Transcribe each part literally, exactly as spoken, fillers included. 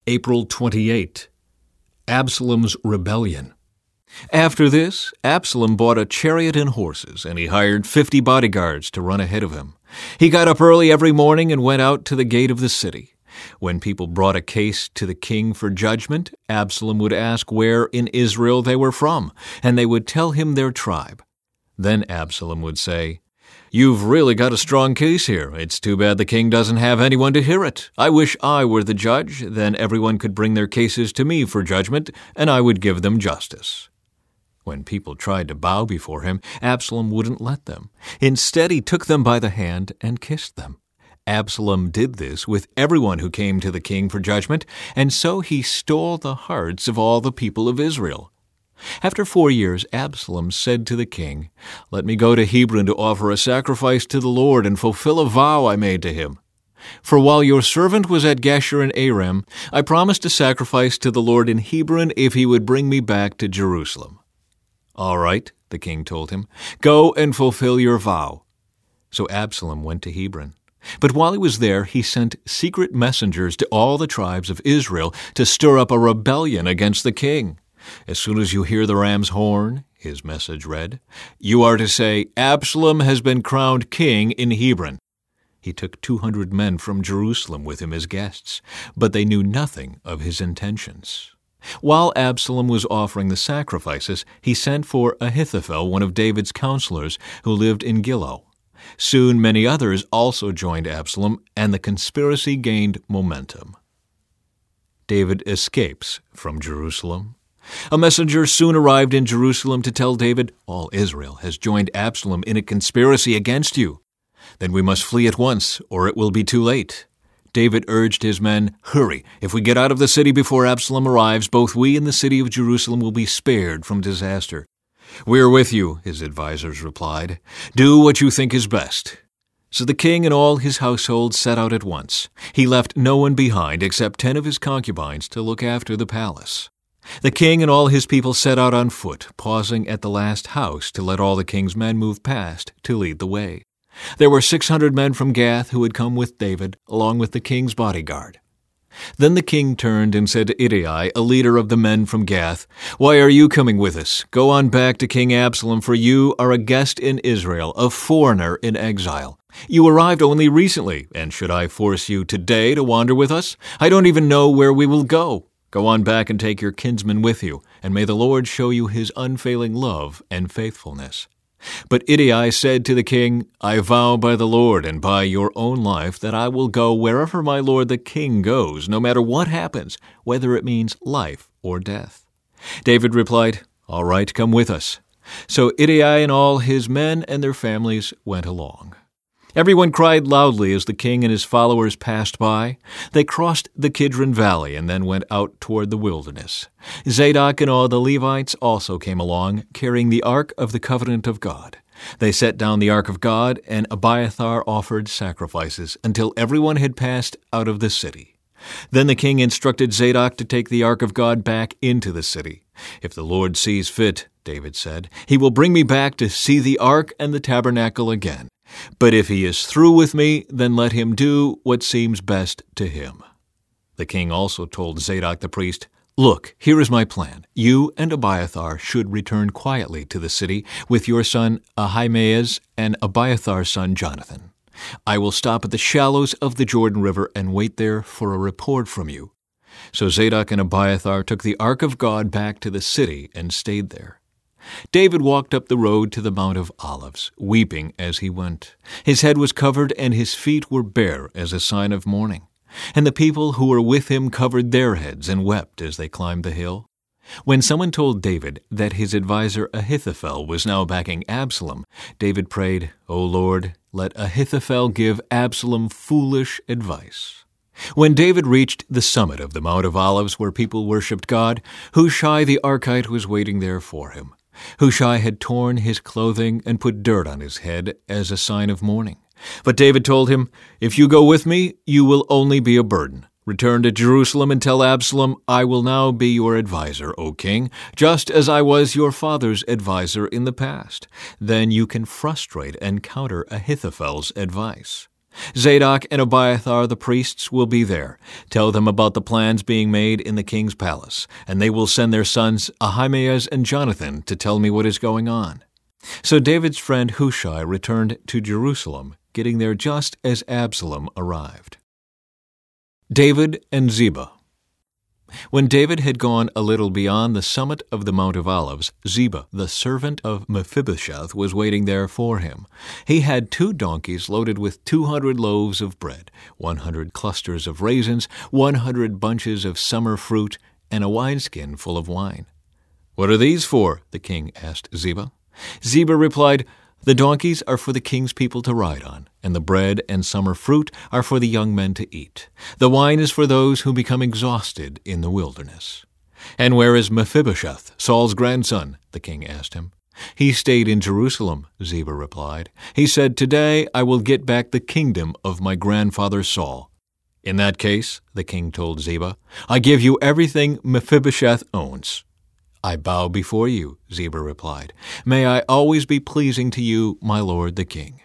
April twenty-eighth. Absalom's rebellion. After this, Absalom bought a chariot and horses, and he hired fifty bodyguards to run ahead of him. He got up early every morning and went out to the gate of the city. When people brought a case to the king for judgment, Absalom would ask where in Israel they were from, and they would tell him their tribe. Then Absalom would say, "You've really got a strong case here. It's too bad the king doesn't have anyone to hear it. I wish I were the judge. Then everyone could bring their cases to me for judgment, and I would give them justice." When people tried to bow before him, Absalom wouldn't let them. Instead, he took them by the hand and kissed them. Absalom did this with everyone who came to the king for judgment, and so he stole the hearts of all the people of Israel. After four years, Absalom said to the king, "Let me go to Hebron to offer a sacrifice to the Lord and fulfill a vow I made to him. For while your servant was at Geshur and Aram, I promised to sacrifice to the Lord in Hebron if he would bring me back to Jerusalem." "All right," the king told him, "go and fulfill your vow." So Absalom went to Hebron. But while he was there, he sent secret messengers to all the tribes of Israel to stir up a rebellion against the king. "As soon as you hear the ram's horn," his message read, "you are to say, 'Absalom has been crowned king in Hebron.'" He took two hundred men from Jerusalem with him as guests, but they knew nothing of his intentions. While Absalom was offering the sacrifices, he sent for Ahithophel, one of David's counselors, who lived in Gilo. Soon many others also joined Absalom, and the conspiracy gained momentum. David escapes from Jerusalem. A messenger soon arrived in Jerusalem to tell David, "All Israel has joined Absalom in a conspiracy against you. Then we must flee at once, or it will be too late." David urged his men, "Hurry! If we get out of the city before Absalom arrives, both we and the city of Jerusalem will be spared from disaster." "We are with you," his advisers replied. "Do what you think is best." So the king and all his household set out at once. He left no one behind except ten of his concubines to look after the palace. The king and all his people set out on foot, pausing at the last house to let all the king's men move past to lead the way. There were six hundred men from Gath who had come with David, along with the king's bodyguard. Then the king turned and said to Ittai, a leader of the men from Gath, "Why are you coming with us? Go on back to King Absalom, for you are a guest in Israel, a foreigner in exile. You arrived only recently, and should I force you today to wander with us? I don't even know where we will go. Go on back and take your kinsman with you, and may the Lord show you his unfailing love and faithfulness." But Ittai said to the king, "I vow by the Lord and by your own life that I will go wherever my lord the king goes, no matter what happens, whether it means life or death." David replied, "All right, come with us." So Ittai and all his men and their families went along. Everyone cried loudly as the king and his followers passed by. They crossed the Kidron Valley and then went out toward the wilderness. Zadok and all the Levites also came along, carrying the Ark of the Covenant of God. They set down the Ark of God, and Abiathar offered sacrifices until everyone had passed out of the city. Then the king instructed Zadok to take the Ark of God back into the city. "If the Lord sees fit," David said, "he will bring me back to see the Ark and the tabernacle again. But if he is through with me, then let him do what seems best to him." The king also told Zadok the priest, "Look, here is my plan. You and Abiathar should return quietly to the city with your son Ahimaaz and Abiathar's son Jonathan. I will stop at the shallows of the Jordan River and wait there for a report from you." So Zadok and Abiathar took the Ark of God back to the city and stayed there. David walked up the road to the Mount of Olives, weeping as he went. His head was covered and his feet were bare as a sign of mourning. And the people who were with him covered their heads and wept as they climbed the hill. When someone told David that his adviser Ahithophel was now backing Absalom, David prayed, "O Lord, let Ahithophel give Absalom foolish advice." When David reached the summit of the Mount of Olives where people worshipped God, Hushai the Archite was waiting there for him. Hushai had torn his clothing and put dirt on his head as a sign of mourning. But David told him, "If you go with me, you will only be a burden. Return to Jerusalem and tell Absalom, 'I will now be your adviser, O king, just as I was your father's adviser in the past.' Then you can frustrate and counter Ahithophel's advice." Zadok and Abiathar the priests will be there. Tell them about the plans being made in the king's palace, and they will send their sons Ahimaaz and Jonathan to tell me what is going on." So David's friend Hushai returned to Jerusalem, getting there just as Absalom arrived. David and Ziba. When David had gone a little beyond the summit of the Mount of Olives, Ziba, the servant of Mephibosheth, was waiting there for him. He had two donkeys loaded with two hundred loaves of bread, one hundred clusters of raisins, one hundred bunches of summer fruit, and a wineskin full of wine. "What are these for?" the king asked Ziba. Ziba replied, "The donkeys are for the king's people to ride on, and the bread and summer fruit are for the young men to eat. The wine is for those who become exhausted in the wilderness." "And where is Mephibosheth, Saul's grandson?" the king asked him. "He stayed in Jerusalem," Ziba replied. "He said, 'Today I will get back the kingdom of my grandfather Saul.'" "In that case," the king told Ziba, "I give you everything Mephibosheth owns." "I bow before you," Ziba replied. "May I always be pleasing to you, my lord the king."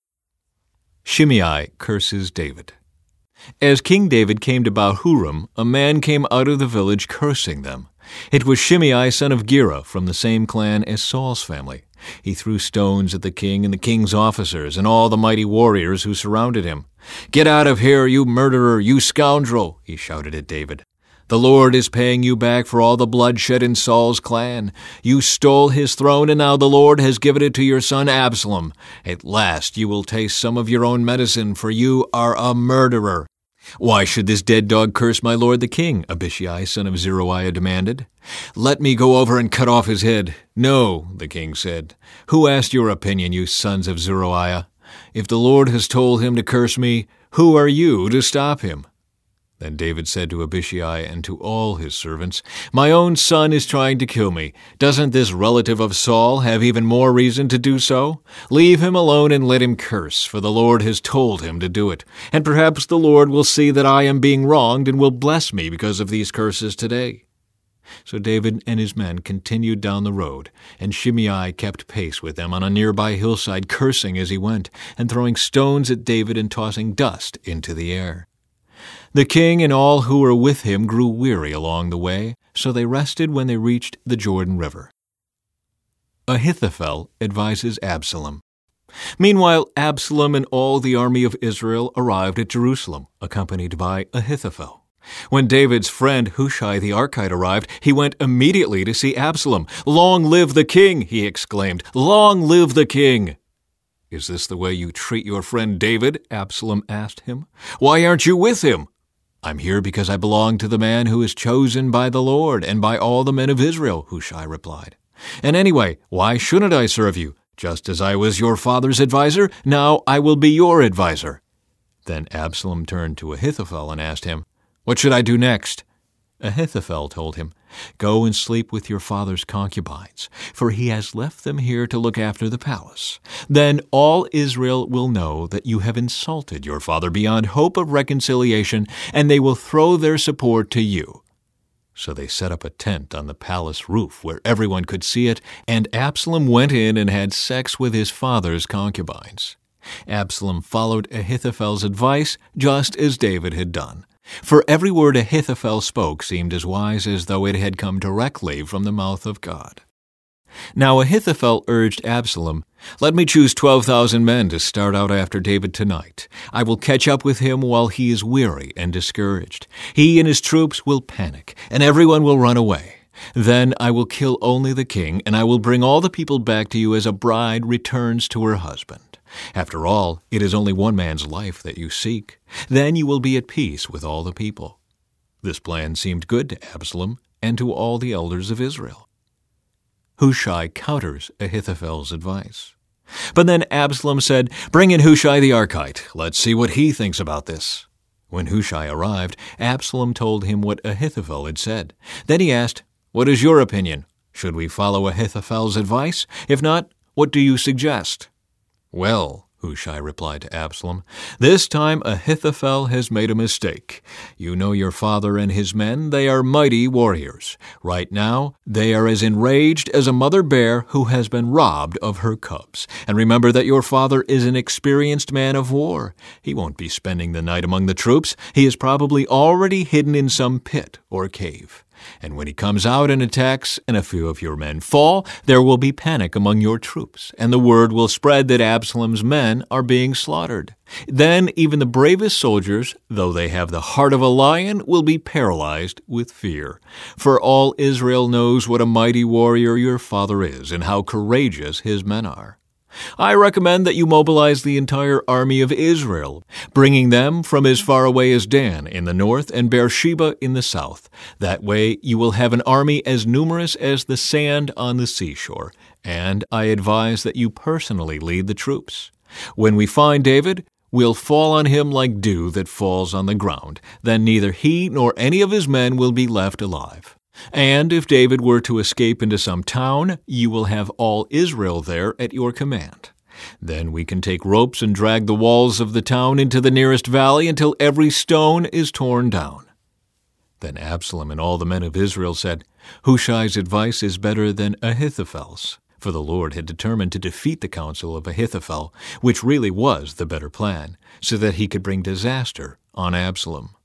Shimei curses David. As King David came to Bahurim, a man came out of the village cursing them. It was Shimei, son of Gera, from the same clan as Saul's family. He threw stones at the king and the king's officers and all the mighty warriors who surrounded him. "Get out of here, you murderer, you scoundrel!" he shouted at David. "The Lord is paying you back for all the bloodshed in Saul's clan. You stole his throne, and now the Lord has given it to your son Absalom. At last you will taste some of your own medicine, for you are a murderer." "Why should this dead dog curse my lord the king?" Abishai, son of Zeruiah, demanded. "Let me go over and cut off his head." "No," the king said. "Who asked your opinion, you sons of Zeruiah? If the Lord has told him to curse me, who are you to stop him?" Then David said to Abishai and to all his servants, "My own son is trying to kill me. Doesn't this relative of Saul have even more reason to do so? Leave him alone and let him curse, for the Lord has told him to do it. And perhaps the Lord will see that I am being wronged and will bless me because of these curses today." So David and his men continued down the road, and Shimei kept pace with them on a nearby hillside, cursing as he went, and throwing stones at David and tossing dust into the air. The king and all who were with him grew weary along the way, so they rested when they reached the Jordan River. Ahithophel advises Absalom. Meanwhile, Absalom and all the army of Israel arrived at Jerusalem, accompanied by Ahithophel. When David's friend Hushai the Archite arrived, he went immediately to see Absalom. "Long live the king!" he exclaimed. "Long live the king!" "Is this the way you treat your friend David?" Absalom asked him. "Why aren't you with him?" "I'm here because I belong to the man who is chosen by the Lord and by all the men of Israel," Hushai replied. "And anyway, why shouldn't I serve you? Just as I was your father's adviser, now I will be your adviser." Then Absalom turned to Ahithophel and asked him, "What should I do next?" Ahithophel told him, "Go and sleep with your father's concubines, for he has left them here to look after the palace. Then all Israel will know that you have insulted your father beyond hope of reconciliation, and they will throw their support to you." So they set up a tent on the palace roof where everyone could see it, and Absalom went in and had sex with his father's concubines. Absalom followed Ahithophel's advice just as David had done. For every word Ahithophel spoke seemed as wise as though it had come directly from the mouth of God. Now Ahithophel urged Absalom, "Let me choose twelve thousand men to start out after David tonight. I will catch up with him while he is weary and discouraged. He and his troops will panic, and everyone will run away. Then I will kill only the king, and I will bring all the people back to you as a bride returns to her husband. After all, it is only one man's life that you seek. Then you will be at peace with all the people." This plan seemed good to Absalom and to all the elders of Israel. Hushai counters Ahithophel's advice. But then Absalom said, "Bring in Hushai the Archite. Let's see what he thinks about this." When Hushai arrived, Absalom told him what Ahithophel had said. Then he asked, "What is your opinion? Should we follow Ahithophel's advice? If not, what do you suggest?" "Well," Hushai replied to Absalom. "This time Ahithophel has made a mistake. You know your father and his men. They are mighty warriors. Right now, they are as enraged as a mother bear who has been robbed of her cubs. And remember that your father is an experienced man of war. He won't be spending the night among the troops. He is probably already hidden in some pit or cave. And when he comes out and attacks, and a few of your men fall, there will be panic among your troops, and the word will spread that Absalom's men are being slaughtered. Then even the bravest soldiers, though they have the heart of a lion, will be paralyzed with fear. For all Israel knows what a mighty warrior your father is, and how courageous his men are. I recommend that you mobilize the entire army of Israel, bringing them from as far away as Dan in the north and Beersheba in the south. That way you will have an army as numerous as the sand on the seashore, and I advise that you personally lead the troops. When we find David, we'll fall on him like dew that falls on the ground. Then neither he nor any of his men will be left alive. And if David were to escape into some town, you will have all Israel there at your command. Then we can take ropes and drag the walls of the town into the nearest valley until every stone is torn down." Then Absalom and all the men of Israel said, "Hushai's advice is better than Ahithophel's." For the Lord had determined to defeat the counsel of Ahithophel, which really was the better plan, so that he could bring disaster on Absalom.